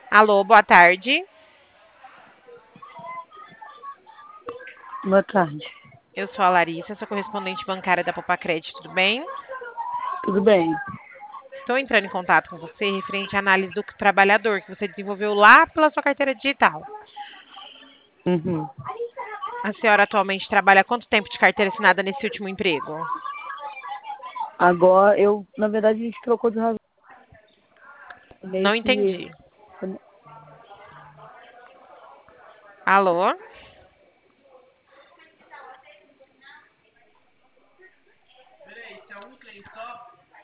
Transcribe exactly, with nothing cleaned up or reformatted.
Alô, boa tarde. Boa tarde. Eu sou a Larissa, sou correspondente bancária da Popacred, tudo bem? Tudo bem? Estou entrando em contato com você referente à análise do trabalhador que você desenvolveu lá pela sua carteira digital. Uhum. A senhora atualmente trabalha há quanto tempo de carteira assinada nesse último emprego? Agora, eu, na verdade, a gente trocou de razão Não nesse. entendi. Alô?